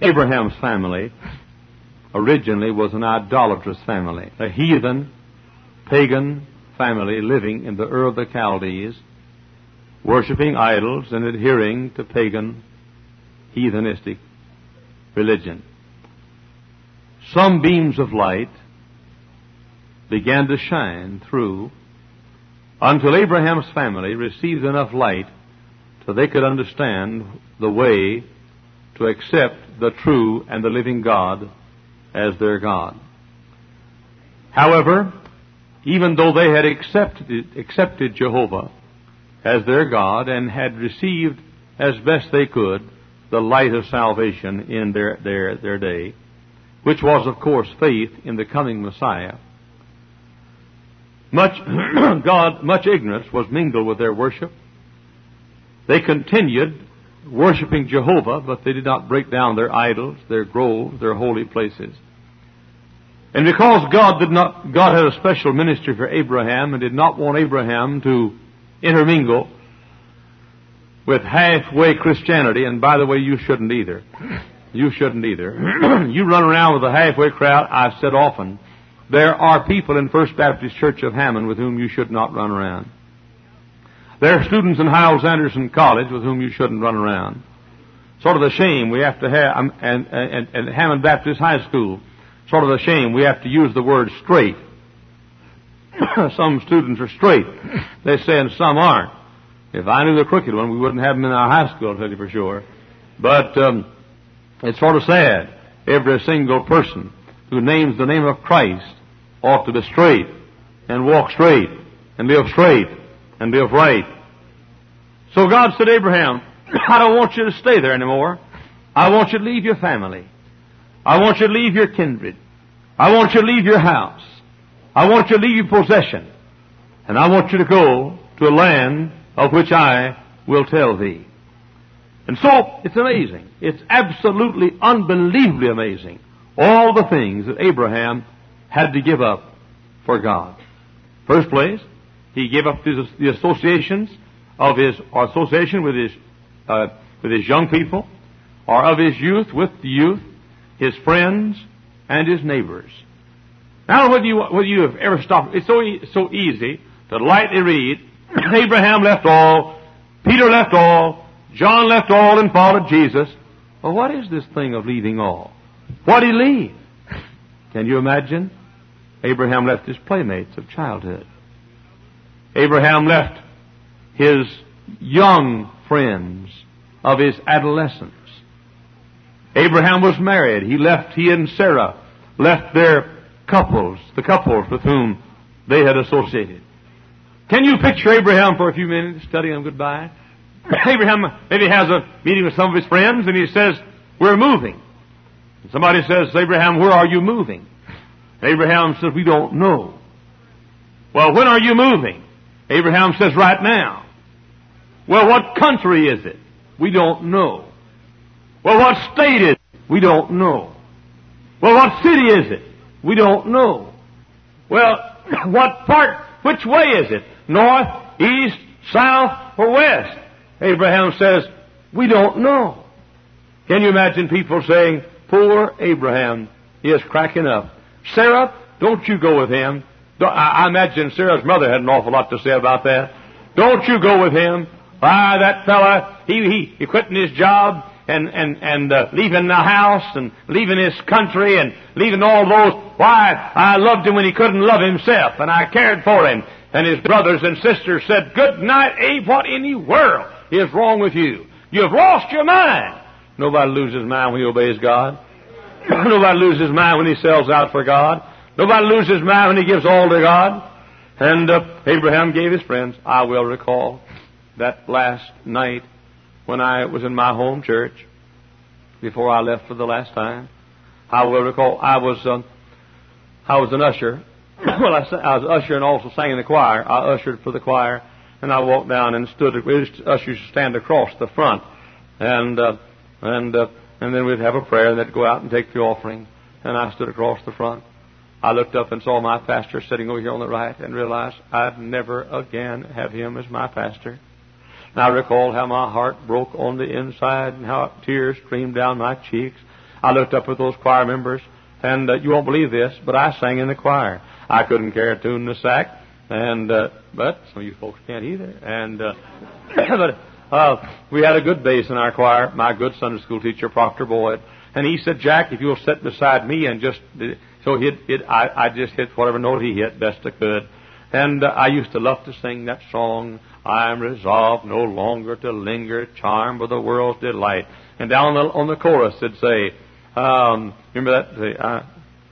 Abraham's family originally was an idolatrous family, a heathen, pagan family living in the Ur of the Chaldees, worshiping idols and adhering to pagan, heathenistic religion. Some beams of light began to shine through until Abraham's family received enough light so they could understand the way to accept the true and the living God as their God. However, even though they had accepted Jehovah as their God and had received as best they could the light of salvation in their day, which was, of course, faith in the coming Messiah, much ignorance was mingled with their worship. They continued worshiping Jehovah, but they did not break down their idols, their groves, their holy places. And because God had a special ministry for Abraham and did not want Abraham to intermingle with halfway Christianity, and by the way, you shouldn't either. You shouldn't either. You run around with a halfway crowd. I've said often, there are people in First Baptist Church of Hammond with whom you should not run around. There are students in Hyles-Anderson College with whom you shouldn't run around. Sort of a shame we have to have, and Hammond Baptist High School, sort of a shame we have to use the word straight. Some students are straight, they say, and some aren't. If I knew the crooked one, we wouldn't have them in our high school, I'll tell you for sure. But it's sort of sad. Every single person who names the name of Christ ought to be straight and walk straight and live straight and live right. So God said, Abraham, I don't want you to stay there anymore. I want you to leave your family. I want you to leave your kindred. I want you to leave your house. I want you to leave your possession. And I want you to go to a land of which I will tell thee. And so, it's amazing. It's absolutely, unbelievably amazing. All the things that Abraham had to give up for God. First place, he gave up the associations of association with his young people, or of his youth with the youth, his friends, and his neighbors. Now, whether you have ever stopped, it's so easy to lightly read, Abraham left all, Peter left all, John left all and followed Jesus. Well, what is this thing of leaving all? What did he leave? Can you imagine? Abraham left his playmates of childhood. Abraham left his young friends of his adolescence. Abraham was married. He and Sarah left their couples, the couples with whom they had associated. Can you picture Abraham for a few minutes studying him goodbye? Abraham maybe has a meeting with some of his friends and he says, we're moving. And somebody says, Abraham, where are you moving? Abraham says, we don't know. Well, when are you moving? Abraham says, right now. Well, what country is it? We don't know. Well, what state is it? We don't know. Well, what city is it? We don't know. Well, which way is it? North, east, south, or west? Abraham says, we don't know. Can you imagine people saying, poor Abraham, he is cracking up. Sarah, don't you go with him. I imagine Sarah's mother had an awful lot to say about that. Don't you go with him. Why, that fella, he quitting his job and leaving the house and leaving his country and leaving all those. Why, I loved him when he couldn't love himself, and I cared for him. And his brothers and sisters said, good night, Abe, what in the world is wrong with you? You have lost your mind. Nobody loses his mind when he obeys God. Nobody loses his mind when he sells out for God. Nobody loses his mind when he gives all to God. And Abraham gave his friends. I will recall that last night when I was in my home church before I left for the last time. I will recall I was an usher. Well, I was usher and also sang in the choir. I ushered for the choir, and I walked down and stood. Ushers stand across the front, and then we'd have a prayer, and they'd go out and take the offering. And I stood across the front. I looked up and saw my pastor sitting over here on the right, and realized I'd never again have him as my pastor. And I recalled how my heart broke on the inside, and how tears streamed down my cheeks. I looked up at those choir members, and you won't believe this, but I sang in the choir. I couldn't carry a tune in the sack, and but some of you folks can't either. And but we had a good bass in our choir. My good Sunday school teacher, Proctor Boyd, and he said, "Jack, if you'll sit beside me and just..." So I just hit whatever note he hit best I could. And I used to love to sing that song, "I am resolved no longer to linger, charmed with the world's delight." And down on the chorus it'd say, remember that? Say,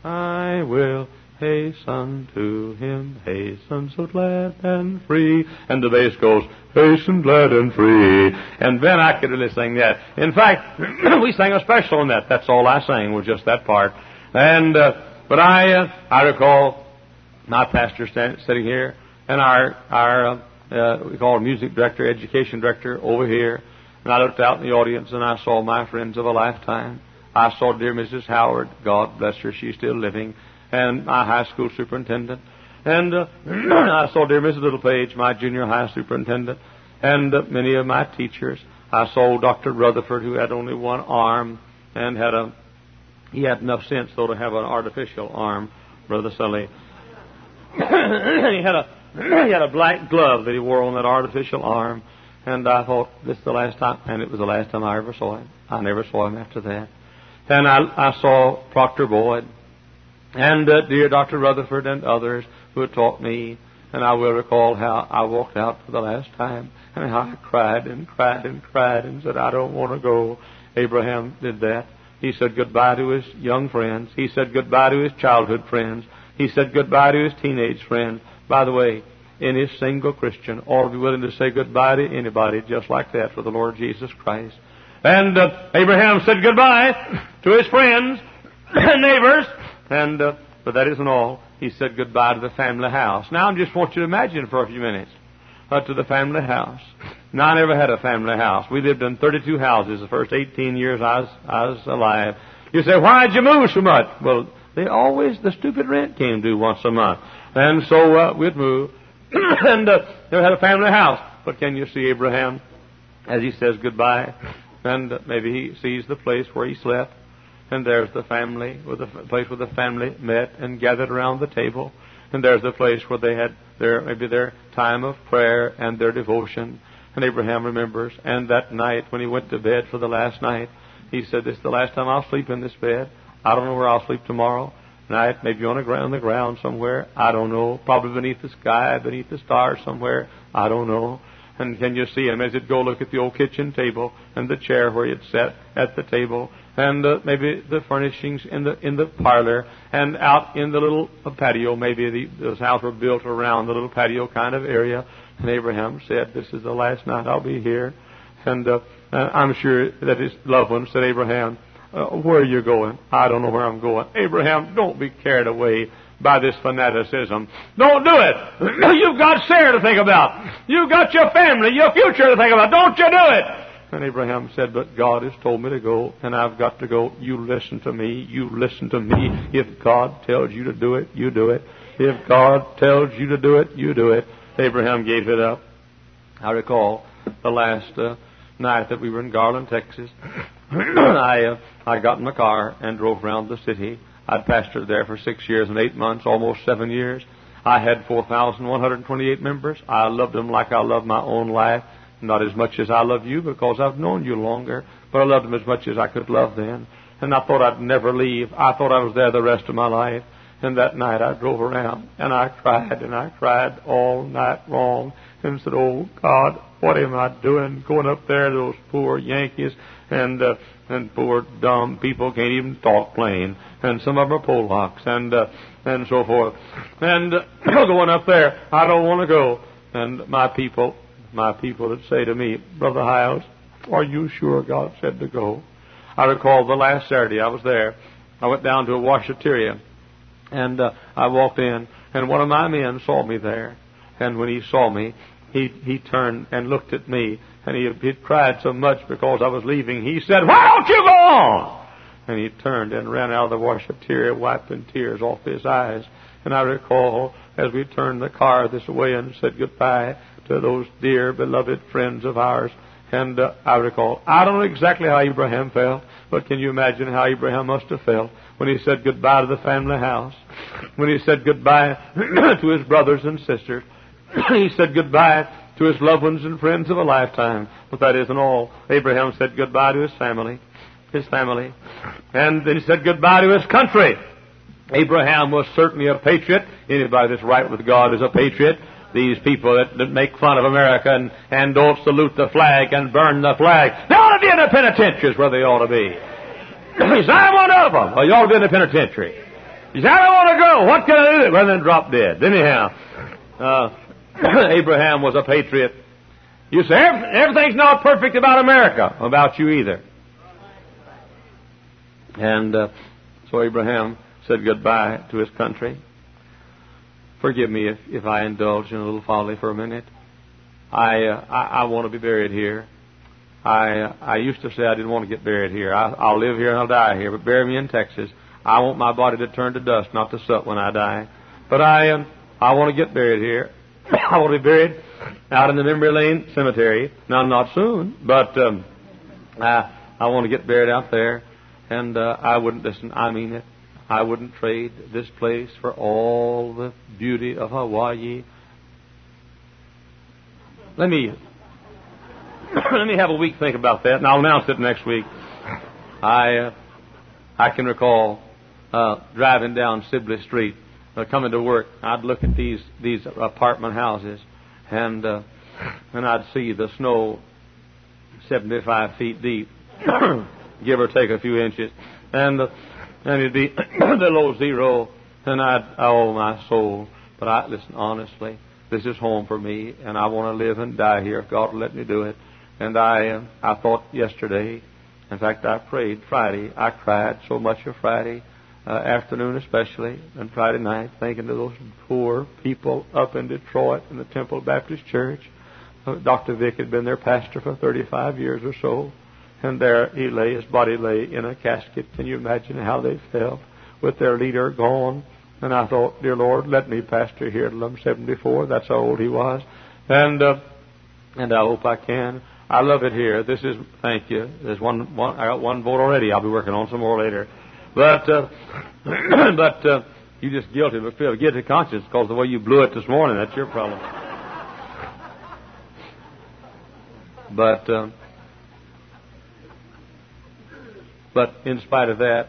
I will hasten to him, hasten so glad and free. And the bass goes, hasten glad and free. And then I could really sing that. In fact, we sang a special on that. That's all I sang, was just that part. And but I recall my pastor sitting here, and our we call him music director, education director over here. And I looked out in the audience, and I saw my friends of a lifetime. I saw dear Mrs. Howard, God bless her, she's still living, and my high school superintendent. And I saw dear Mrs. Littlepage, my junior high superintendent, and many of my teachers. I saw Dr. Rutherford, who had only one arm, and he had enough sense, though, to have an artificial arm, Brother Sully. He had a black glove that he wore on that artificial arm, and I thought, this is the last time, and it was the last time I ever saw him. I never saw him after that. And I saw Proctor Boyd, and dear Dr. Rutherford and others who had taught me, and I will recall how I walked out for the last time, and how I cried and cried and cried and said, I don't want to go. Abraham did that. He said goodbye to his young friends. He said goodbye to his childhood friends. He said goodbye to his teenage friends. By the way, any single Christian ought to be willing to say goodbye to anybody just like that for the Lord Jesus Christ. And Abraham said goodbye to his friends and neighbors. And but that isn't all. He said goodbye to the family house. Now I just want you to imagine for a few minutes to the family house. Now I never had a family house. We lived in 32 houses the first 18 years I was alive. You say, why'd you move so much? Well, the stupid rent came due once a month. And so we'd move. And never had a family house. But can you see Abraham as he says goodbye? And maybe he sees the place where he slept. And there's the family, the place where the family met and gathered around the table. And there's the place where they had their time of prayer and their devotion. And Abraham remembers. And that night when he went to bed for the last night, he said, this is the last time I'll sleep in this bed. I don't know where I'll sleep tomorrow night. Maybe on the ground somewhere. I don't know. Probably beneath the sky, beneath the stars somewhere. I don't know. And can you see him as he'd go look at the old kitchen table and the chair where he'd sat at the table, and maybe the furnishings in the parlor, and out in the little patio. Maybe those houses were built around the little patio kind of area. And Abraham said, this is the last night I'll be here. And I'm sure that his loved one said, Abraham, where are you going? I don't know where I'm going. Abraham, don't be carried away by this fanaticism. Don't do it. You've got Sarah to think about. You've got your family, your future to think about. Don't you do it. And Abraham said, but God has told me to go, and I've got to go. You listen to me. You listen to me. If God tells you to do it, you do it. If God tells you to do it, you do it. Abraham gave it up. I recall the last night that we were in Garland, Texas. I got in my car and drove around the city. I'd pastored there for 6 years and 8 months, almost 7 years. I had 4,128 members. I loved them like I love my own life. Not as much as I love you because I've known you longer, but I loved them as much as I could love them. And I thought I'd never leave. I thought I was there the rest of my life. And that night I drove around and I cried all night long and said, oh God, what am I doing going up there to those poor Yankees and poor dumb people can't even talk plain, and some of them are Polacks and so forth. And going up there, I don't want to go. And my people would say to me, Brother Hiles, are you sure God said to go? I recall the last Saturday I was there. I went down to a washateria, and I walked in, and one of my men saw me there. And when he saw me, he turned and looked at me, and he cried so much because I was leaving. He said, why don't you go on? And he turned and ran out of the washateria, wiping tears off his eyes. And I recall as we turned the car this way and said goodbye to those dear, beloved friends of ours. And I recall, I don't know exactly how Abraham felt, but can you imagine how Abraham must have felt when he said goodbye to the family house, when he said goodbye to his brothers and sisters, he said goodbye to his loved ones and friends of a lifetime. But that isn't all. Abraham said goodbye to his family. And then he said goodbye to his country. Abraham was certainly a patriot. Anybody that's right with God is a patriot. These people that make fun of America and don't salute the flag and burn the flag, they ought to be in the penitentiaries where they ought to be. He said, I'm one of them. Well, you ought to be in the penitentiary. He said, I don't want to go. What can I do? Well, then drop dead. Anyhow, Abraham was a patriot. You say, everything's not perfect about America. About you either. And so Abraham said goodbye to his country. Forgive me if I indulge in a little folly for a minute. I want to be buried here. I used to say I didn't want to get buried here. I'll live here and I'll die here, but bury me in Texas. I want my body to turn to dust, not to soot when I die. But I want to get buried here. I want to be buried out in the Memory Lane Cemetery. Now, not soon, but I want to get buried out there. And I wouldn't listen. I mean it. I wouldn't trade this place for all the beauty of Hawaii. Let me have a week think about that, and I'll announce it next week. I can recall driving down Sibley Street, coming to work. I'd look at these apartment houses, and I'd see the snow 75 feet deep, give or take a few inches, and it'd be below zero, and oh my soul. But listen, honestly, this is home for me, and I want to live and die here if God will let me do it. And I thought yesterday, in fact, I prayed Friday. I cried so much of Friday afternoon especially, and Friday night, thinking of those poor people up in Detroit in the Temple Baptist Church. Dr. Vick had been their pastor for 35 years or so. And there he lay, his body lay in a casket. Can you imagine how they felt with their leader gone? And I thought, dear Lord, let me pastor here till I'm 74. That's how old he was. And I hope I can. I love it here. Thank you. There's one. I got one vote already. I'll be working on some more later. But you just guilty conscience because the way you blew it this morning. That's your problem. But in spite of that,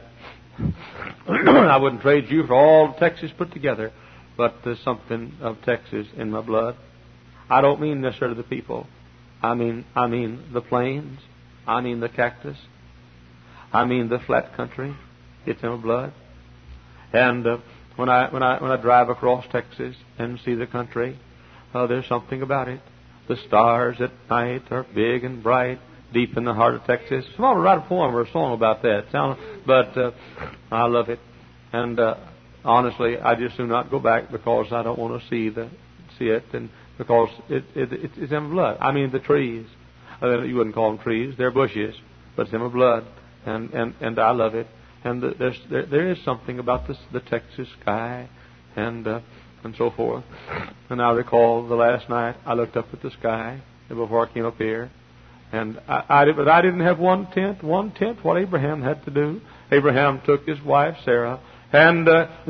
I wouldn't trade you for all Texas put together. But there's something of Texas in my blood. I don't mean necessarily the people. I mean the plains. I mean the cactus. I mean the flat country. It's in my blood. And when I drive across Texas and see the country, there's something about it. The stars at night are big and bright. Deep in the heart of Texas. Someone will write a poem or a song about that. But I love it. And honestly, I just do not go back because I don't want to see it, and because it's in my blood. I mean the trees. You wouldn't call them trees; they're bushes, but it's in my blood, and I love it. And there is something about the Texas sky, and so forth. And I recall the last night I looked up at the sky before I came up here. And I didn't have one tenth what Abraham had to do. Abraham took his wife Sarah, and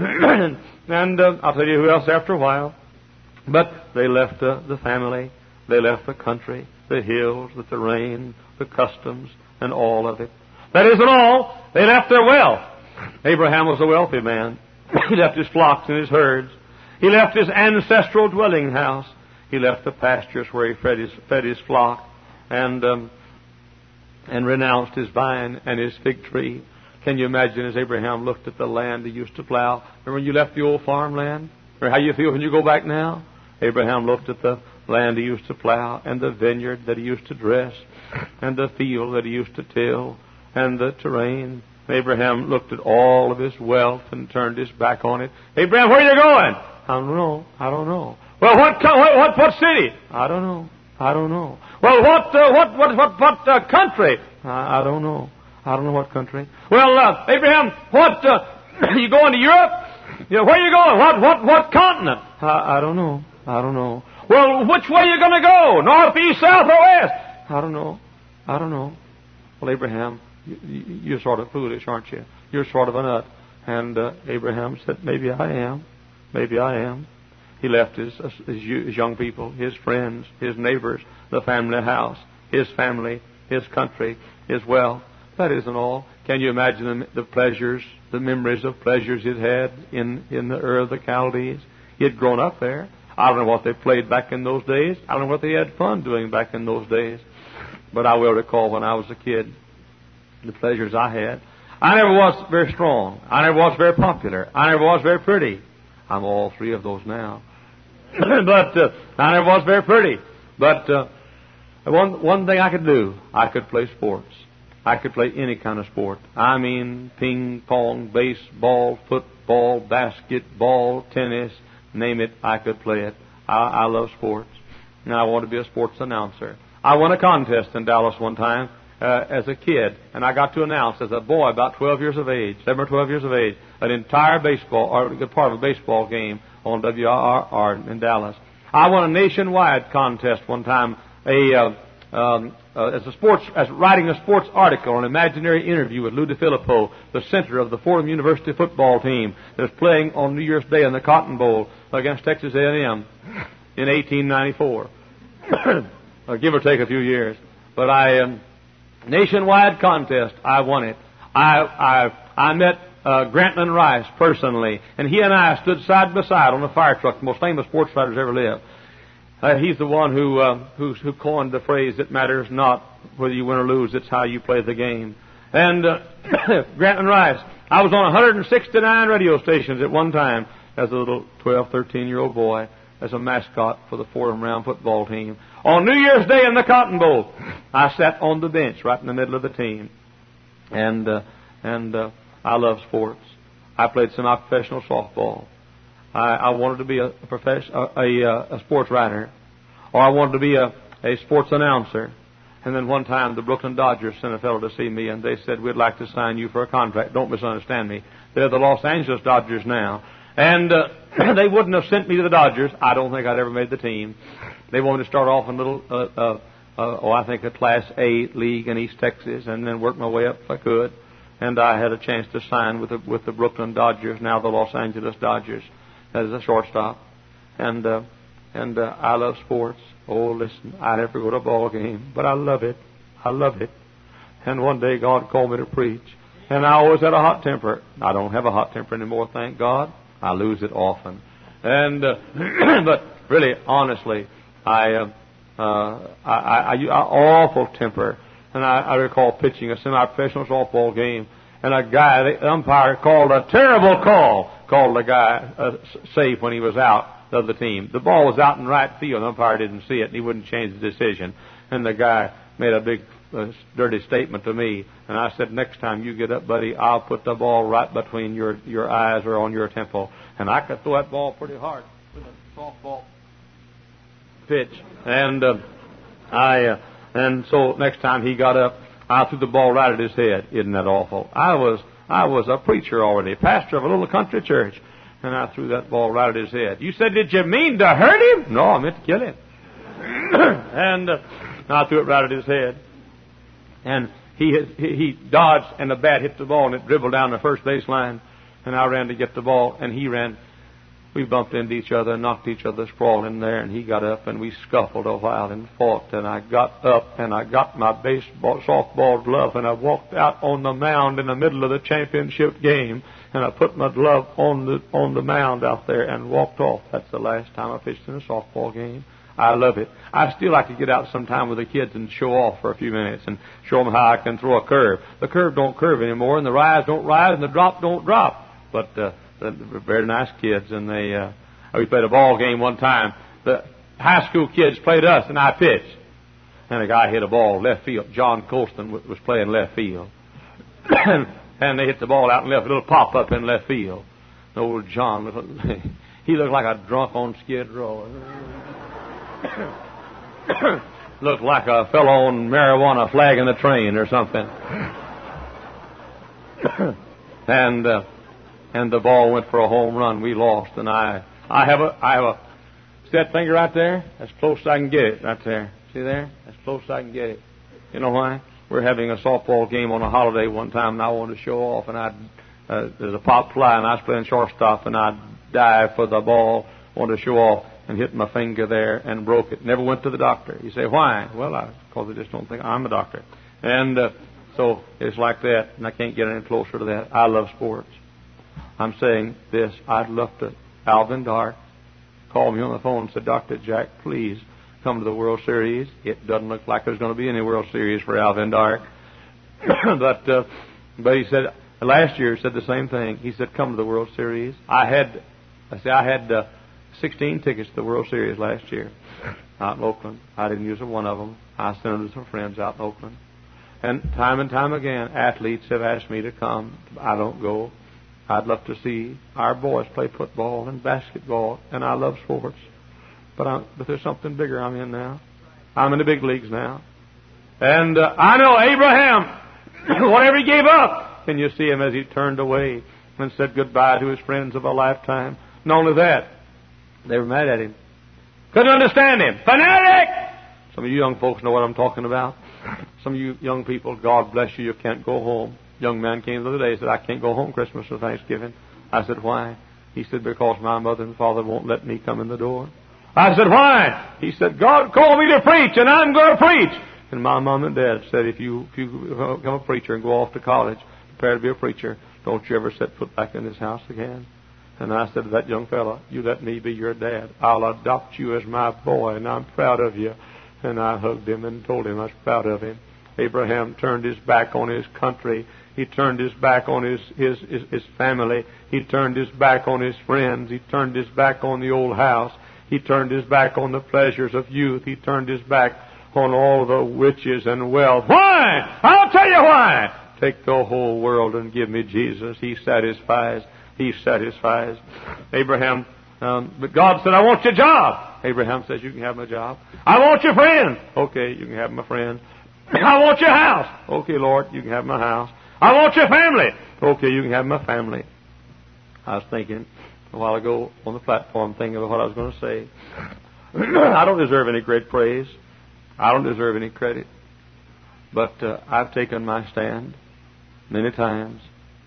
I'll tell you who else after a while. But they left the family, they left the country, the hills, the terrain, the customs, and all of it. That isn't all. They left their wealth. Abraham was a wealthy man. He left his flocks and his herds. He left his ancestral dwelling house. He left the pastures where he fed his flock. And renounced his vine and his fig tree. Can you imagine as Abraham looked at the land he used to plow? Remember when you left the old farmland? Or how you feel when you go back now? Abraham looked at the land he used to plow, and the vineyard that he used to dress, and the field that he used to till, and the terrain. Abraham looked at all of his wealth and turned his back on it. Abraham, where are you going? I don't know. Well, what city? I don't know. Well, what country? I don't know. What country. Well, Abraham, you going to Europe? Where are you going? What continent? I don't know. Well, which way are you going to go? North, east, south, or west? I don't know. Well, Abraham, you're sort of foolish, aren't you? You're sort of a nut. And Abraham said, maybe I am. He left his young people, his friends, his neighbors, the family house, his family, his country, his wealth. That isn't all. Can you imagine the pleasures, the memories of pleasures he'd had in the Ur of the Chaldees? He had grown up there. I don't know what they played back in those days. I don't know what they had fun doing back in those days. But I will recall when I was a kid, the pleasures I had. I never was very strong. I never was very popular. I never was very pretty. I'm all three of those now. But I never was very pretty. But one thing I could do, I could play sports. I could play any kind of sport. I mean, ping pong, baseball, football, basketball, tennis, name it, I could play it. I love sports. And I want to be a sports announcer. I won a contest in Dallas one time as a kid, and I got to announce as a boy about 12 years of age, 11 or 12 years of age, an entire baseball, or a good part of a baseball game on WRR in Dallas. I won a nationwide contest one time, as writing a sports article, an imaginary interview with Lou DeFilippo, the center of the Fordham University football team that was playing on New Year's Day in the Cotton Bowl against Texas A&M in 1894. Give or take a few years. But nationwide contest, I won it. I met Grantland Rice personally, and he and I stood side by side on a fire truck, the most famous sports writers ever lived. He's the one who coined the phrase, "It matters not whether you win or lose, it's how you play the game." And Grantland Rice, I was on 169 radio stations at one time as a little 12, 13-year-old boy, as a mascot for the Fordham Round football team. On New Year's Day in the Cotton Bowl, I sat on the bench right in the middle of the team. And I love sports. I played semi-professional softball. I wanted to be a sports writer, or I wanted to be a sports announcer. And then one time the Brooklyn Dodgers sent a fellow to see me, and they said, "We'd like to sign you for a contract." Don't misunderstand me. They're the Los Angeles Dodgers now. And they wouldn't have sent me to the Dodgers. I don't think I'd ever made the team. They wanted to start off in a little, I think a Class A league in East Texas, and then work my way up if I could. And I had a chance to sign with the Brooklyn Dodgers, now the Los Angeles Dodgers, as a shortstop. And I love sports. Oh, listen, I never go to a ball game, but I love it. And one day God called me to preach, and I always had a hot temper. I don't have a hot temper anymore, thank God. I lose it often. And but really, honestly, I awful temper. And I recall pitching a semi-professional softball game, and a guy, the umpire, called a terrible call. Called the guy safe when he was out of the team. The ball was out in right field. The umpire didn't see it, and he wouldn't change the decision. And the guy made a big dirty statement to me, and I said, "Next time you get up, buddy, I'll put the ball right between your eyes or on your temple." And I could throw that ball pretty hard with a softball pitch. And so next time he got up, I threw the ball right at his head. Isn't that awful? I was a preacher already, pastor of a little country church, and I threw that ball right at his head. You said, "Did you mean to hurt him?" "No, I meant to kill him." And I threw it right at his head. And he dodged, and the bat hit the ball, and it dribbled down the first baseline. And I ran to get the ball, and he ran. We bumped into each other, knocked each other sprawling there, and he got up, and we scuffled a while and fought. And I got up, and I got my softball glove, and I walked out on the mound in the middle of the championship game, and I put my glove on the mound out there and walked off. That's the last time I pitched in a softball game. I love it. I still like to get out sometime with the kids and show off for a few minutes and show them how I can throw a curve. The curve don't curve anymore, and the rise don't rise, and the drop don't drop. But they're very nice kids, and we played a ball game one time. The high school kids played us, and I pitched. And a guy hit a ball left field. John Colston was playing left field. And they hit the ball out in left, a little pop-up in left field. Old John, he looked like a drunk on Skid Row. Looked like a fellow on marijuana flagging the train or something. And the ball went for a home run. We lost, and I have a see that finger right there? As close as I can get it right there. See there? As close as I can get it. You know why? We're having a softball game on a holiday one time, and I wanted to show off, and there's a pop fly, and I was playing shortstop, and I dived for the ball, wanted to show off, and hit my finger there and broke it. Never went to the doctor. You say, why? Well, because they just don't think I'm a doctor. And so it's like that, and I can't get any closer to that. I love sports. I'm saying this. I'd love to. Alvin Dark called me on the phone and said, Dr. Jack, please come to the World Series. It doesn't look like there's going to be any World Series for Alvin Dark. but he said, last year he said the same thing. He said, come to the World Series. I had 16 tickets to the World Series last year out in Oakland. I didn't use one of them. I sent them to some friends out in Oakland. And time again, athletes have asked me to come. I don't go. I'd love to see our boys play football and basketball, and I love sports. But there's something bigger I'm in now. I'm in the big leagues now. And I know Abraham, whatever he gave up, can you see him as he turned away and said goodbye to his friends of a lifetime? Not only that, they were mad at him. Couldn't understand him. Fanatic! Some of you young folks know what I'm talking about. Some of you young people, God bless you, you can't go home. Young man came the other day and said, I can't go home Christmas or Thanksgiving. I said, why? He said, because my mother and father won't let me come in the door. I said, why? He said, God called me to preach, and I'm going to preach. And my mom and dad said, if you become a preacher and go off to college, prepare to be a preacher, don't you ever set foot back in this house again. And I said to that young fella, you let me be your dad. I'll adopt you as my boy, and I'm proud of you. And I hugged him and told him I was proud of him. Abraham turned his back on his country. He turned his back on his family. He turned his back on his friends. He turned his back on the old house. He turned his back on the pleasures of youth. He turned his back on all the riches and wealth. Why? I'll tell you why. Take the whole world and give me Jesus. He satisfies. He satisfies. Abraham, but God said, I want your job. Abraham says, you can have my job. I want your friends. Okay, you can have my friends. I want your house. Okay, Lord, you can have my house. I want your family. Okay, you can have my family. I was thinking a while ago on the platform, thinking of what I was going to say. I don't deserve any great praise. I don't deserve any credit. But I've taken my stand many times.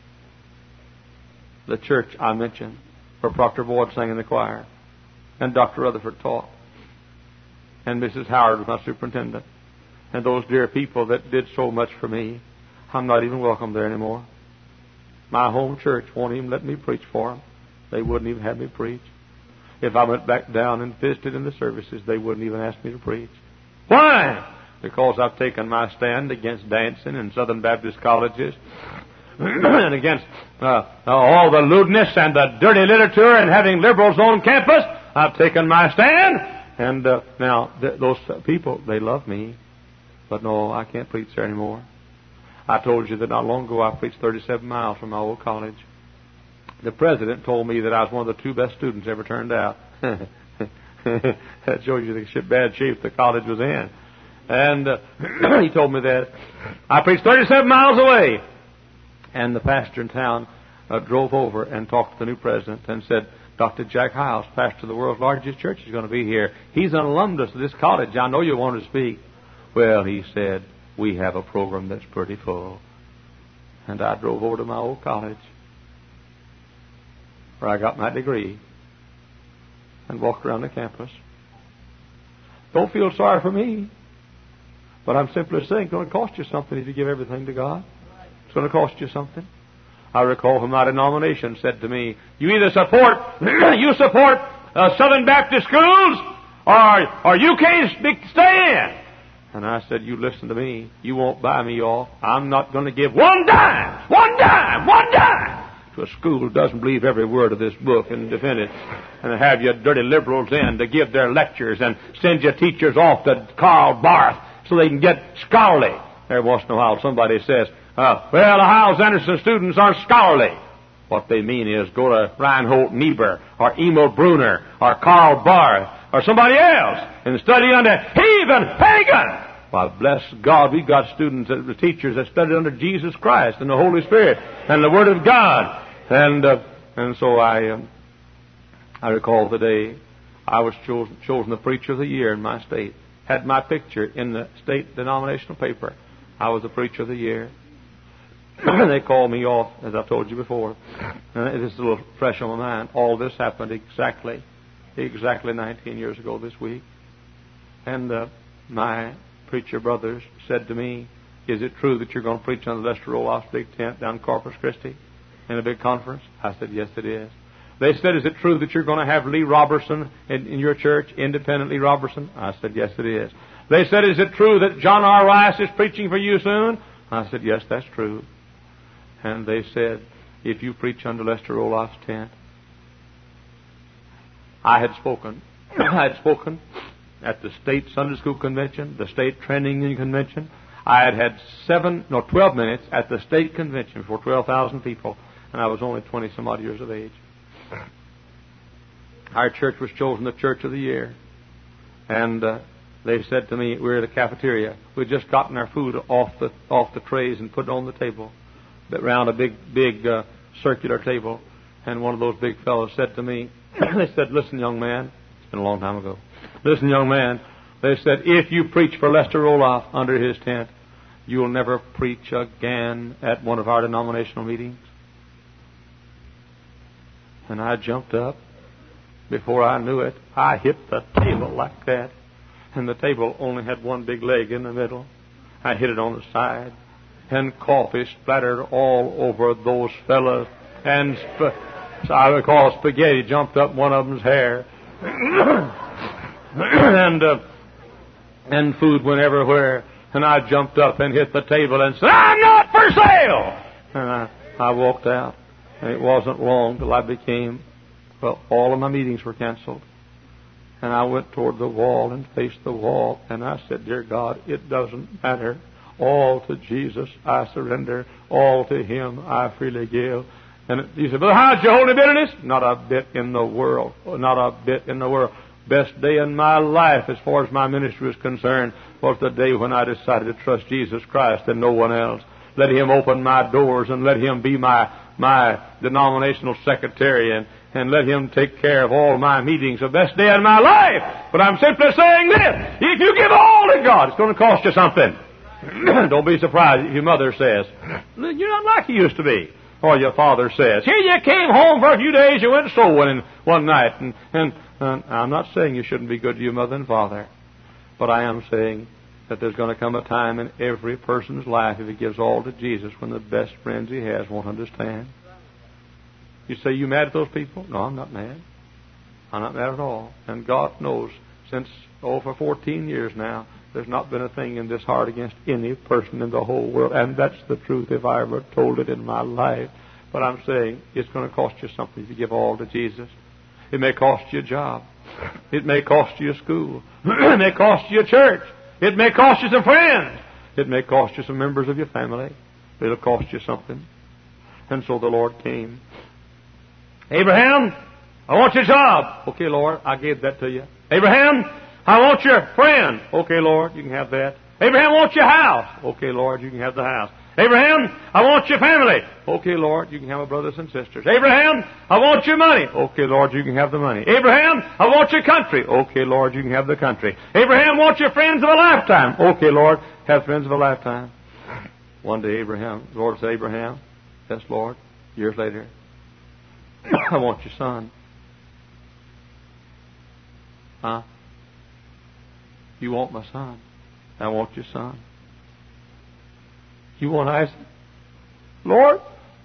The church I mentioned, where Proctor Boyd sang in the choir, and Dr. Rutherford taught, and Mrs. Howard was my superintendent, and those dear people that did so much for me, I'm not even welcome there anymore. My home church won't even let me preach for them. They wouldn't even have me preach. If I went back down and visited in the services, they wouldn't even ask me to preach. Why? Because I've taken my stand against dancing in Southern Baptist colleges and against all the lewdness and the dirty literature and having liberals on campus. I've taken my stand. And now, those people, they love me. But no, I can't preach there anymore. I told you that not long ago I preached 37 miles from my old college. The president told me that I was one of the 2 best students ever turned out. That shows you the bad shape the college was in. And he told me that. I preached 37 miles away. And the pastor in town drove over and talked to the new president and said, Dr. Jack Hiles, pastor of the world's largest church, is going to be here. He's an alumnus of this college. I know you want to speak. Well, he said, we have a program that's pretty full. And I drove over to my old college, where I got my degree, and walked around the campus. Don't feel sorry for me. But I'm simply saying it's going to cost you something if you give everything to God. It's going to cost you something. I recall when my denomination said to me, you either support Southern Baptist schools or you can't stay in. And I said, you listen to me. You won't buy me off. I'm not going to give one dime to a school who doesn't believe every word of this book and defend it, and have your dirty liberals in to give their lectures and send your teachers off to Karl Barth so they can get scholarly. Every once in a while somebody says, well, the Hyles-Anderson students aren't scholarly. What they mean is go to Reinhold Niebuhr or Emil Brunner or Karl Barth or somebody else and study under heathen pagan. Well, bless God, we've got students, teachers that studied under Jesus Christ and the Holy Spirit and the Word of God. And so I recall the day I was chosen the preacher of the year in my state. had my picture in the state denominational paper. I was the preacher of the year. They called me off, as I've told you before. And it is a little fresh on my mind. All this happened exactly 19 years ago this week. And my preacher brothers said to me, "Is it true that you're going to preach on the Lester Roloff's big tent down in Corpus Christi in a big conference?" I said, "Yes, it is." They said, "Is it true that you're going to have Lee Robertson in your church, Independent Lee Robertson?" I said, "Yes, it is." They said, "Is it true that John R. Rice is preaching for you soon?" I said, "Yes, that's true." And they said, "If you preach under Lester Roloff's tent." I had spoken at the state Sunday school convention, the state training union convention. I had 12 minutes at the state convention before 12,000 people, and I was only 20 some odd years of age. Our church was chosen the church of the year, and they said to me, we were at the cafeteria. We'd just gotten our food off the trays and put it on the table, around a big circular table. And one of those big fellows said to me, they said, "Listen, young man," it's been a long time ago. "Listen, young man," they said, "if you preach for Lester Roloff under his tent, you'll never preach again at one of our denominational meetings." And I jumped up. Before I knew it, I hit the table like that. And the table only had one big leg in the middle. I hit it on the side. And coffee splattered all over those fellas. And I recall spaghetti jumped up one of them's hair. And food went everywhere. And I jumped up and hit the table and said, "I'm not for sale!" And I walked out. And it wasn't long till I became, all of my meetings were canceled. And I went toward the wall and faced the wall. And I said, "Dear God, it doesn't matter. All to Jesus I surrender. All to Him I freely give." And he said, "But how'd you hold the bitterness?" "Not a bit in the world. Not a bit in the world. Best day in my life as far as my ministry was concerned was the day when I decided to trust Jesus Christ and no one else. Let Him open my doors and let Him be my denominational secretary and let Him take care of all my meetings. The best day in my life. But I'm simply saying this. If you give all to God, it's going to cost you something. Don't be surprised if your mother says, "You're not like you used to be." Or your father says, "Here you came home for a few days, you went soul winning one night." And I'm not saying you shouldn't be good to your mother and father. But I am saying that there's going to come a time in every person's life, if he gives all to Jesus, when the best friends he has won't understand. You say, "You mad at those people?" No, I'm not mad. I'm not mad at all. And God knows, since, for 14 years now, there's not been a thing in this heart against any person in the whole world. And that's the truth if I ever told it in my life. But I'm saying it's going to cost you something if you give all to Jesus. It may cost you a job. It may cost you a school. It may cost you a church. It may cost you some friends. It may cost you some members of your family. It'll cost you something. And so the Lord came. "Abraham, I want your job." "Okay, Lord, I gave that to you." "Abraham, I want your friend." "Okay, Lord, you can have that." "Abraham, I want your house." "Okay, Lord, you can have the house." "Abraham, I want your family." "Okay, Lord, you can have my brothers and sisters." "Abraham, I want your money." "Okay, Lord, you can have the money." "Abraham, I want your country." "Okay, Lord, you can have the country." "Abraham, I want your friends of a lifetime." "Okay, Lord, have friends of a lifetime." One day the Lord said, "Abraham." "Yes, Lord." Years later, "I want your son." "Huh? You want my son?" "I want your son." "You want Isaac?" Lord,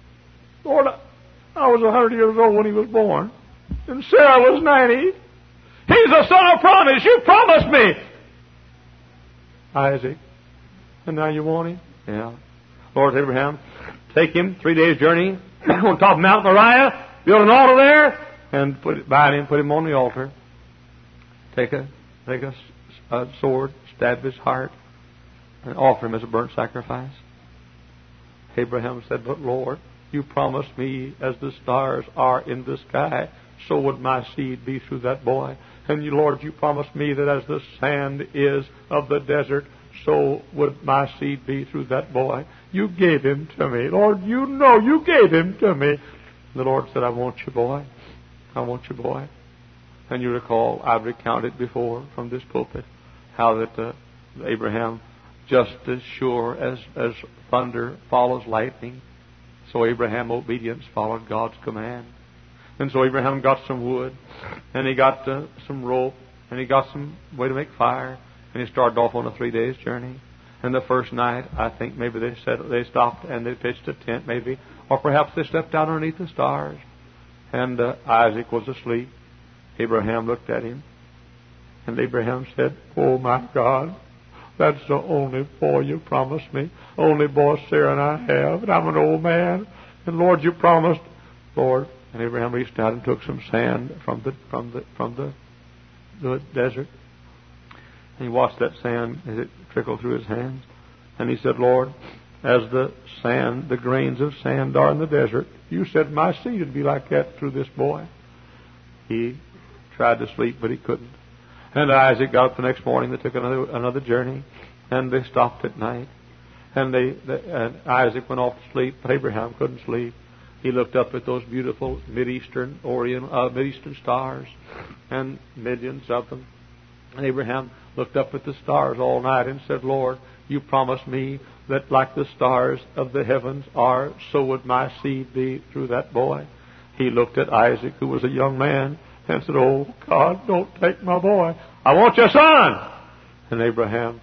I was 100 years old when he was born, and Sarah was 90. He's the son of promise. You promised me Isaac, and now you want him? Yeah. Lord, Abraham, take him 3 days' journey on top of Mount Moriah, build an altar there, and bind him, put him on the altar. Take a sword, stab his heart, and offer him as a burnt sacrifice. Abraham said, "But Lord, you promised me as the stars are in the sky, so would my seed be through that boy. And you, Lord, you promised me that as the sand is of the desert, so would my seed be through that boy. You gave him to me. Lord, you know you gave him to me." The Lord said, "I want you, boy. I want you, boy." And you recall, I've recounted before from this pulpit how that Abraham, just as sure as thunder follows lightning, so Abraham obedience followed God's command. And so Abraham got some wood, and he got some rope, and he got some way to make fire, and he started off on a 3 days journey. And the first night, I think maybe they stopped and they pitched a tent, maybe, or perhaps they slept out underneath the stars. And Isaac was asleep. Abraham looked at him, and Abraham said, "Oh my God, that's the only boy you promised me, only boy Sarah and I have, and I'm an old man. And Lord, you promised, Lord." And Abraham reached out and took some sand from the desert. And he watched that sand as it trickled through his hands. And he said, "Lord, as the sand, the grains of sand are in the desert, you said my seed would be like that through this boy." He tried to sleep, but he couldn't. And Isaac got up the next morning. They took another journey, and they stopped at night. And Isaac went off to sleep, but Abraham couldn't sleep. He looked up at those beautiful Mideastern stars, and millions of them. And Abraham looked up at the stars all night and said, "Lord, you promised me that like the stars of the heavens are, so would my seed be through that boy." He looked at Isaac, who was a young man, and said, "Oh, God, don't take my boy. I want your son." And Abraham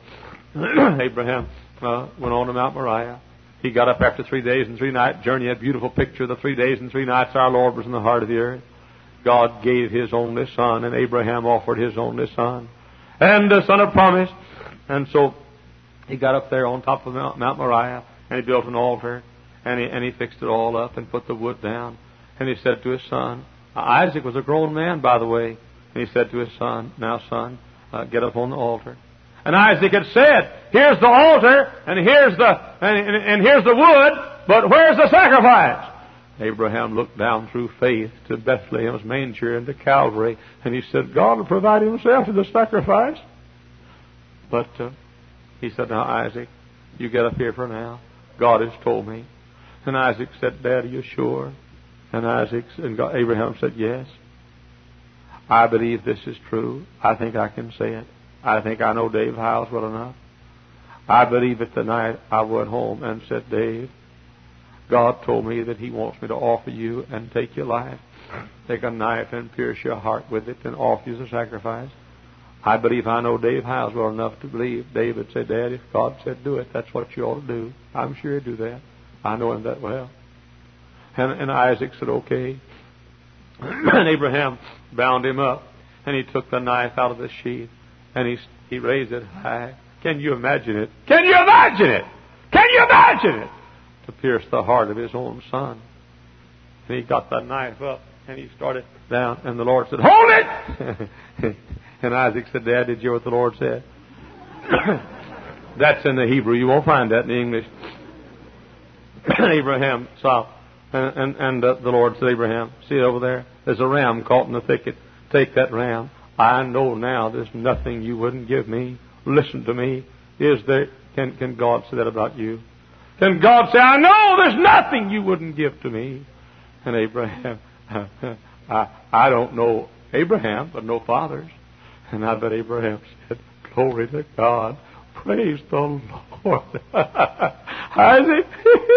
went on to Mount Moriah. He got up after 3 days and 3 nights journey, a beautiful picture of the 3 days and 3 nights our Lord was in the heart of the earth. God gave His only Son, and Abraham offered His only Son, and the Son of promise. And so he got up there on top of Mount Moriah, and he built an altar, and he fixed it all up and put the wood down. And he said to his son, Isaac was a grown man, by the way, and he said to his son, "Now, son, get up on the altar." And Isaac had said, "Here's the altar, and here's the wood, but where's the sacrifice?" Abraham looked down through faith to Bethlehem's manger and to Calvary, and he said, "God will provide Himself to the sacrifice." But he said, "Now, Isaac, you get up here for now. God has told me." And Isaac said, "Dad, are you sure?" And Abraham said, "Yes. I believe this is true. I think I can say it. I think I know Dave Hiles well enough. I believe it the night I went home and said, 'Dave, God told me that He wants me to offer you and take your life, take a knife and pierce your heart with it and offer you as a sacrifice.' I believe I know Dave Hiles well enough to believe." David said, "Dad, if God said do it, that's what you ought to do. I'm sure He'd do that. I know Him that well." And Isaac said, "Okay." And Abraham bound him up, and he took the knife out of the sheath, and he raised it high. Can you imagine it? Can you imagine it? Can you imagine it? To pierce the heart of his own son. And he got the knife up, and he started down, and the Lord said, "Hold it!" And Isaac said, "Dad, did you hear what the Lord said?" That's in the Hebrew. You won't find that in the English. And Abraham stopped. And the Lord said, "Abraham, see it over there? There's a ram caught in the thicket. Take that ram. I know now there's nothing you wouldn't give me. Listen to me. Can God say that about you? Can God say, 'I know there's nothing you wouldn't give to me'?" And Abraham, I don't know Abraham, but know fathers. And I bet Abraham said, "Glory to God. Praise the Lord." Isaac,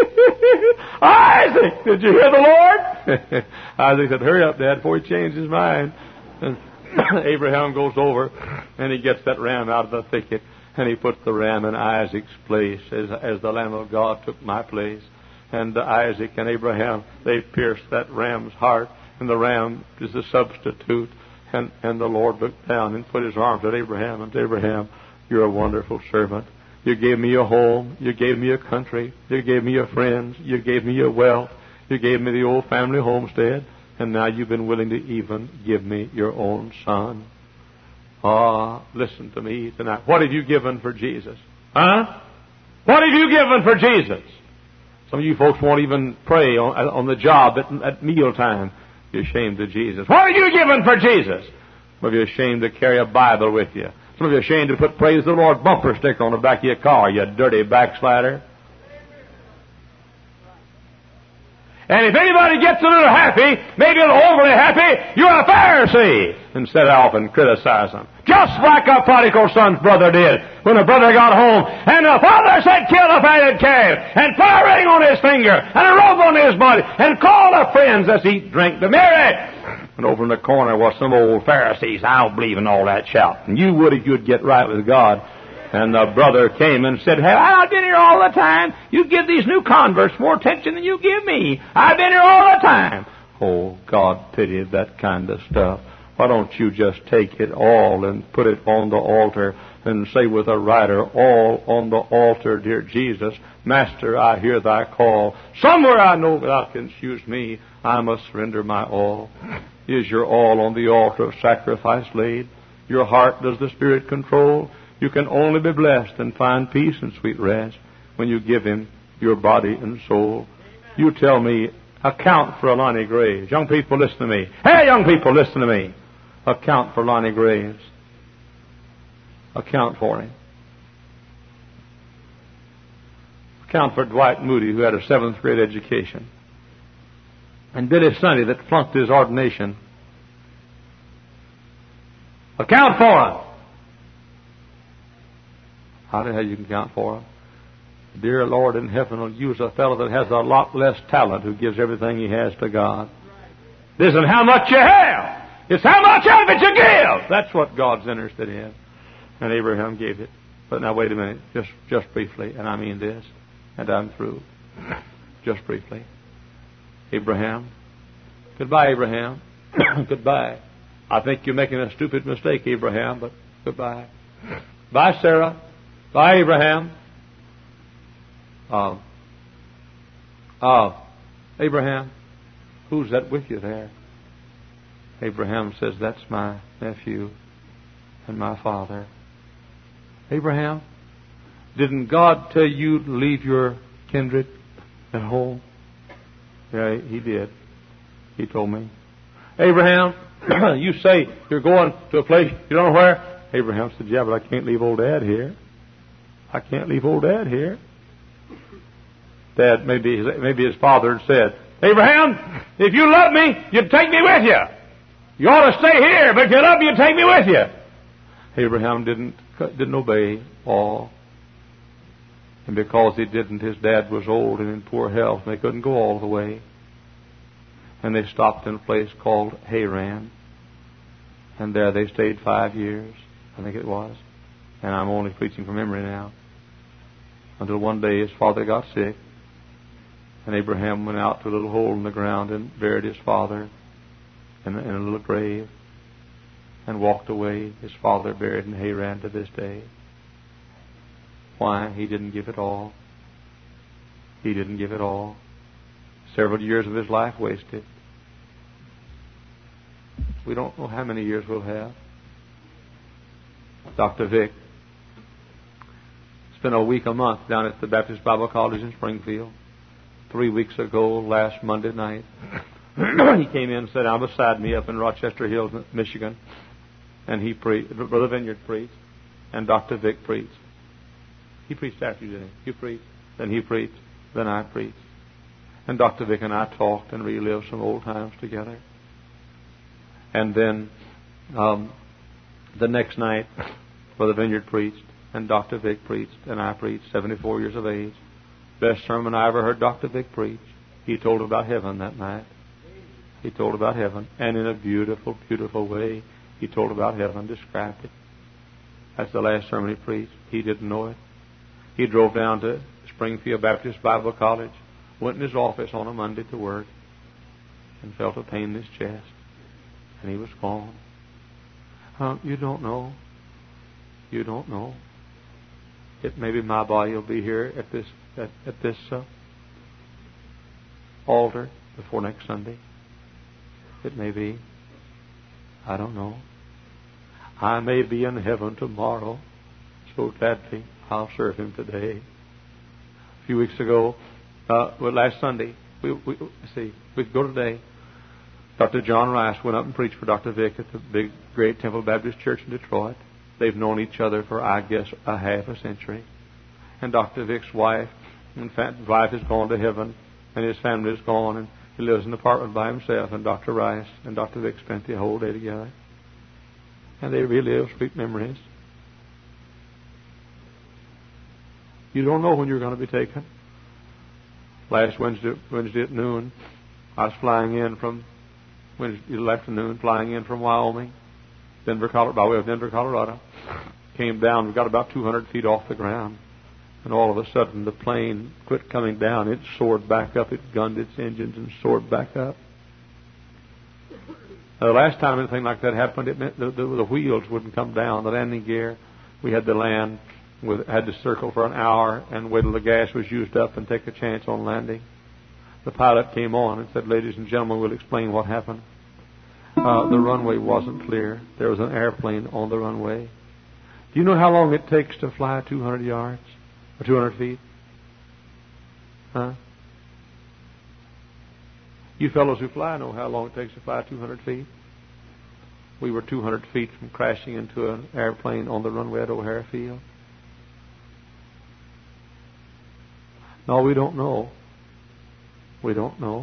Isaac, did you hear the Lord? Isaac said, "Hurry up, Dad, before he changes his mind." And Abraham goes over, and he gets that ram out of the thicket, and he puts the ram in Isaac's place, as the Lamb of God took my place. And Isaac and Abraham, they pierced that ram's heart, and the ram is the substitute. And the Lord looked down and put His arms at Abraham and said, "Abraham, you're a wonderful servant. You gave me a home. You gave me a country. You gave me your friends. You gave me your wealth. You gave me the old family homestead. And now you've been willing to even give me your own son." Listen to me tonight. What have you given for Jesus? Huh? What have you given for Jesus? Some of you folks won't even pray on the job at mealtime. You're ashamed of Jesus. What have you given for Jesus? Some of you are ashamed to carry a Bible with you. Some of you are ashamed to put "Praise the Lord" bumper sticker on the back of your car, you dirty backslider. And if anybody gets a little happy, maybe a little overly happy, you're a Pharisee. and set off and criticize them. Just like a prodigal son's brother did when the brother got home and the father said, kill the fatted calf, and put a ring on his finger and a robe on his body, and call the friends as he drank the merry. And over in the corner was some old Pharisees. I don't believe in all that shout. And you would if you'd get right with God. And the brother came and said, hey, I've been here all the time. You give these new converts more attention than you give me. I've been here all the time. Oh, God pitied that kind of stuff. Why don't you just take it all and put it on the altar and say with a writer, all on the altar, dear Jesus, Master, I hear thy call. Somewhere I know thou canst use me. I must surrender my all. Is your all on the altar of sacrifice laid? Your heart does the Spirit control? You can only be blessed and find peace and sweet rest when you give Him your body and soul. You tell me, account for Lonnie Graves. Young people, listen to me. Hey, young people, listen to me. Account for Lonnie Graves. Account for him. Account for Dwight Moody, who had a 7th grade education. And Billy Sunday, that flunked his ordination. Account for him. How the hell you can count for him? Dear Lord in heaven will use a fellow that has a lot less talent who gives everything he has to God. This isn't how much you have. It's how much of it you give. That's what God's interested in. And Abraham gave it. But now wait a minute. Just briefly. And I mean this. And I'm through. Just briefly. Abraham. Goodbye, Abraham. Goodbye. I think you're making a stupid mistake, Abraham, but goodbye. Bye, Sarah. Bye, Abraham. Abraham, who's that with you there? Abraham says, that's my nephew and my father. Abraham, didn't God tell you to leave your kindred at home? Yeah, He did. He told me. Abraham, you say you're going to a place you don't know where? Abraham said, yeah, but I can't leave old Dad here. I can't leave old Dad here. Dad, maybe his father had said, Abraham, if you love me, you'd take me with you. You ought to stay here, but if you love me, you'd take me with you. Abraham didn't obey all. And because he didn't, his dad was old and in poor health, and they couldn't go all the way. And they stopped in a place called Haran. And there they stayed 5 years, I think it was. And I'm only preaching from memory now. Until one day his father got sick. And Abraham went out to a little hole in the ground and buried his father in a little grave. And walked away. His father buried in Haran to this day. Why? He didn't give it all. He didn't give it all. Several years of his life wasted. We don't know how many years we'll have. Dr. Vic spent a week, a month down at the Baptist Bible College in Springfield. 3 weeks ago, last Monday night, he came in and sat down beside me up in Rochester Hills, Michigan, and he preached. Brother Vineyard preached, and Dr. Vic preached. He preached after you, didn't he? You preached, then he preached, then I preached. And Dr. Vic and I talked and relived some old times together. And then the next night, Brother Vineyard preached, and Dr. Vic preached, and I preached, 74 years of age. Best sermon I ever heard Dr. Vic preach. He told about heaven that night. He told about heaven, and in a beautiful, beautiful way, he told about heaven, described it. That's the last sermon he preached. He didn't know it. He drove down to Springfield Baptist Bible College, went in his office on a Monday to work, and felt a pain in his chest, and he was gone. You don't know. You don't know. It maybe my body will be here at this altar before next Sunday. It may be. I don't know. I may be in heaven tomorrow. So gladly I'll serve Him today. A few weeks ago, last Sunday, we go today. Dr. John Rice went up and preached for Dr. Vic at the big, great Temple Baptist Church in Detroit. They've known each other for, I guess, a half a century. And Dr. Vic's wife has gone to heaven, and his family is gone, and he lives in an apartment by himself. And Dr. Rice and Dr. Vic spent the whole day together. and they relive sweet memories. You don't know when you're going to be taken. Last Wednesday at noon, I was flying in from Wednesday afternoon, flying in from Wyoming, Denver, Colorado, by way of Denver, Colorado. Came down, we got about 200 feet off the ground, and all of a sudden the plane quit coming down. It soared back up. It gunned its engines and soared back up. Now, the last time anything like that happened, it meant the wheels wouldn't come down, the landing gear. We had to land, had to circle for an hour and wait till the gas was used up and take a chance on landing. The pilot came on and said, "Ladies and gentlemen, we'll explain what happened. The runway wasn't clear. There was an airplane on the runway." Do you know how long it takes to fly 200 yards or 200 feet? Huh? You fellows who fly know how long it takes to fly 200 feet. We were 200 feet from crashing into an airplane on the runway at O'Hare Field. No, we don't know. We don't know.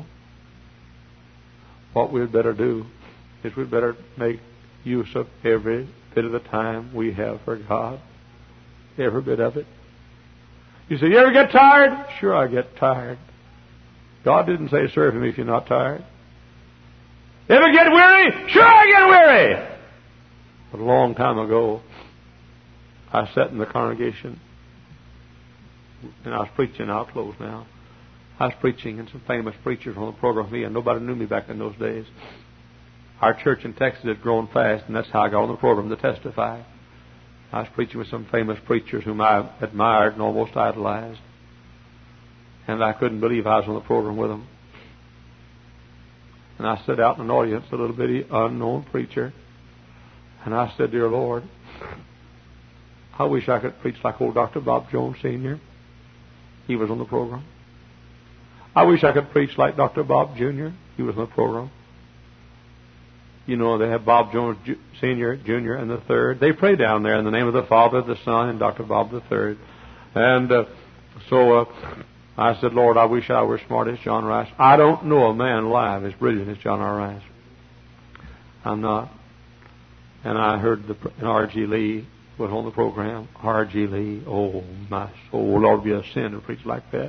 What we'd better do is we'd better make use of every bit of the time we have for God. Every bit of it. You say, "You ever get tired?" Sure, I get tired. God didn't say serve Him if you're not tired. Ever get weary? Sure, I get weary. But a long time ago, I sat in the congregation, and I was preaching. I'll close now. I was preaching, and some famous preachers on the program with me, and nobody knew me back in those days. Our church in Texas had grown fast, and that's how I got on the program to testify. I was preaching with some famous preachers whom I admired and almost idolized. And I couldn't believe I was on the program with them. And I sat out in an audience, a little bitty unknown preacher, and I said, "Dear Lord, I wish I could preach like old Dr. Bob Jones Sr. He was on the program. I wish I could preach like Dr. Bob Jr. He was on the program. You know, they have Bob Jones Sr., Jr., and the third. They pray down there in the name of the Father, the Son, and Dr. Bob the third. And so I said, "Lord, I wish I were smart as John Rice. I don't know a man alive as brilliant as John R. Rice. I'm not." And I heard R.G. Lee was on the program. R.G. Lee, oh, my soul, Lord, be a sin to preach like that.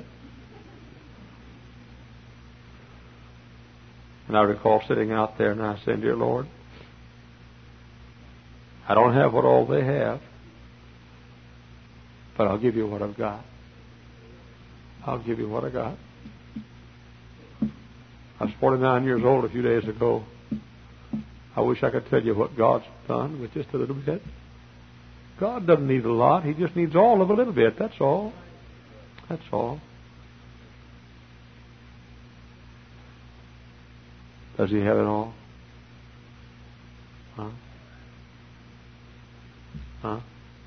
And I recall sitting out there and I said, "Dear Lord, I don't have what all they have, but I'll give you what I've got. I'll give you what I got." I was 49 years old a few days ago. I wish I could tell you what God's done with just a little bit. God doesn't need a lot. He just needs all of a little bit. That's all. That's all. Does He have it all? Huh? Huh?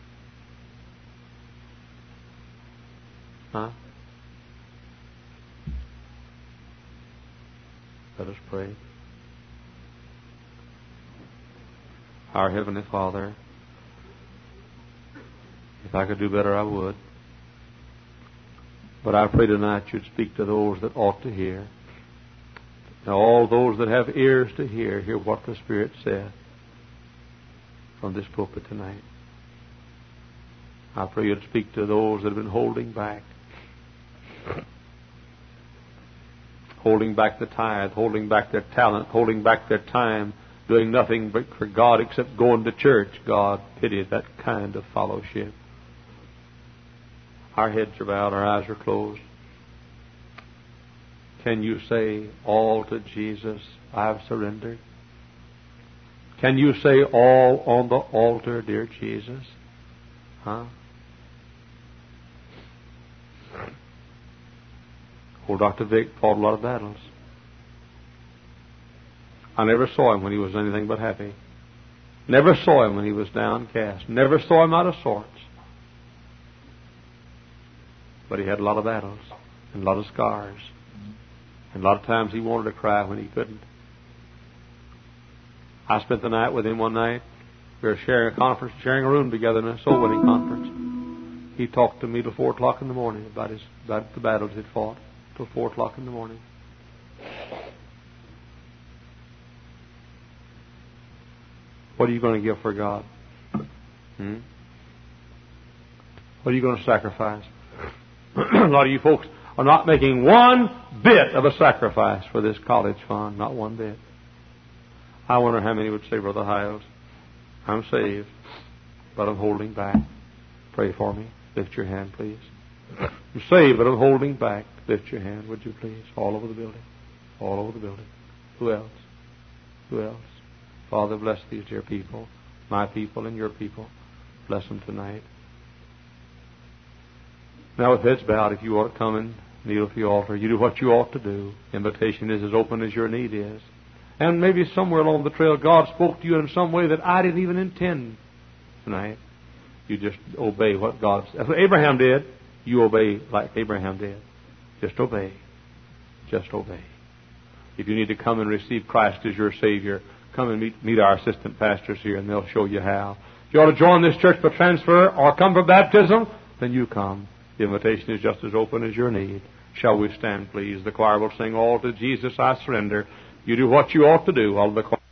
Huh? Let us pray. Our Heavenly Father, if I could do better, I would. But I pray tonight You'd speak to those that ought to hear. Now, all those that have ears to hear what the Spirit said from this pulpit tonight. I pray You'd speak to those that have been holding back. Holding back the tithe, holding back their talent, holding back their time, doing nothing but for God except going to church. God, pity that kind of fellowship. Our heads are bowed, our eyes are closed. Can you say all to Jesus, I've surrendered? Can you say all on the altar, dear Jesus? Huh? Old Dr. Vic fought a lot of battles. I never saw him when he was anything but happy. Never saw him when he was downcast. Never saw him out of sorts. But he had a lot of battles and a lot of scars. And a lot of times he wanted to cry when he couldn't. I spent the night with him one night. We were sharing a room together in a soul winning conference. He talked to me till 4 o'clock in the morning about the battles he'd fought. Till 4 o'clock in the morning. What are you going to give for God? What are you going to sacrifice? A lot of you folks are not making one bit of a sacrifice for this college fund. Not one bit. I wonder how many would say, Brother Hiles, I'm saved, but I'm holding back. Pray for me. Lift your hand, please. I'm saved, but I'm holding back. Lift your hand, would you please? All over the building. All over the building. Who else? Who else? Father, bless these dear people, my people and your people. Bless them tonight. Now, with heads bowed, if you ought to come and kneel at the altar, you do what you ought to do. Invitation is as open as your need is. And maybe somewhere along the trail, God spoke to you in some way that I didn't even intend tonight. You just obey what God said. That's what Abraham did. You obey like Abraham did. Just obey. Just obey. If you need to come and receive Christ as your Savior, come and meet our assistant pastors here, and they'll show you how. If you ought to join this church for transfer or come for baptism, then you come. The invitation is just as open as your need. Shall we stand, please? The choir will sing, All to Jesus I Surrender. You do what you ought to do. All the choir